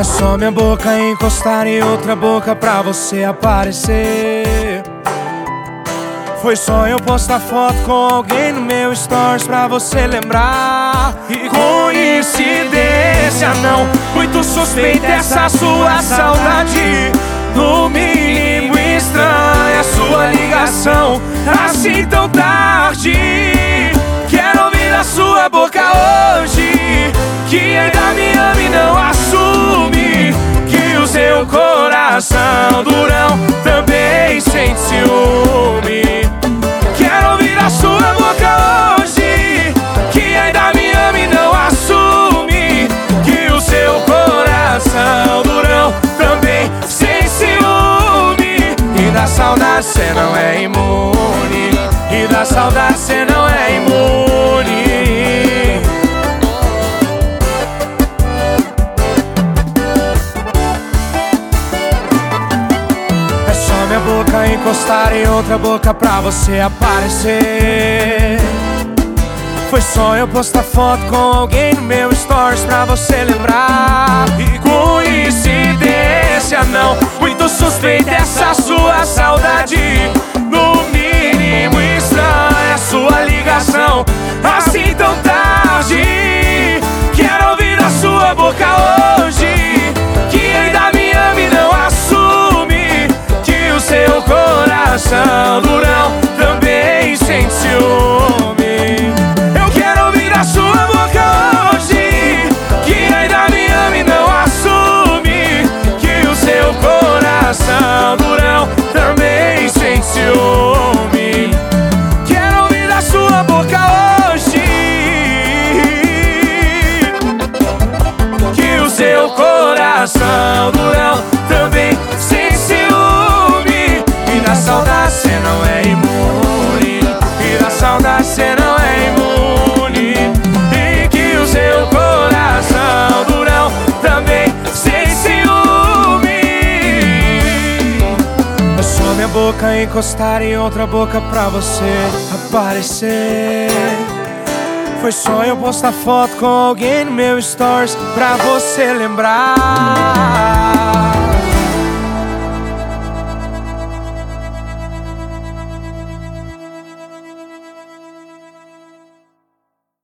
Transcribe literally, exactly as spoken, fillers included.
É só minha boca encostar em outra boca pra você aparecer. Foi só eu postar foto com alguém no meu stories pra você lembrar. E coincidência não, muito suspeita essa sua saudade. No mínimo estranha sua ligação assim tão tarde. Quero ouvir a sua boca hoje, que ainda me ama e não assume, que o seu coração durão também sente ciúme. Quero ouvir a sua boca hoje, que ainda me ama e não assume, que o seu coração durão também sente ciúme. E da saudade cê não é imune, e da saudade cê não é imune. É só minha boca encostar em outra boca pra você aparecer. Foi só eu postar foto com alguém no meu stories pra você lembrar. E coincidência não, muito suspeita essa sua saudade. No mínimo estranha sua ligação assim tão tarde. Quero ouvir a sua boca hoje, que ainda me ama e não assume, que o seu coração durão também sente ciúme. Eu quero ouvir a sua boca hoje, que ainda me ama e não assume, que o seu coração durão também sente ciúme. Quero ouvir a sua boca hoje, que o seu coração durão também sente ciúme. E da saudade cê não é imune, e da saudade cê não é imune, e que o seu coração durão também sente ciúme. É só minha boca encostar em outra boca pra você aparecer. Foi só eu postar foto com alguém no meu stories pra você lembrar.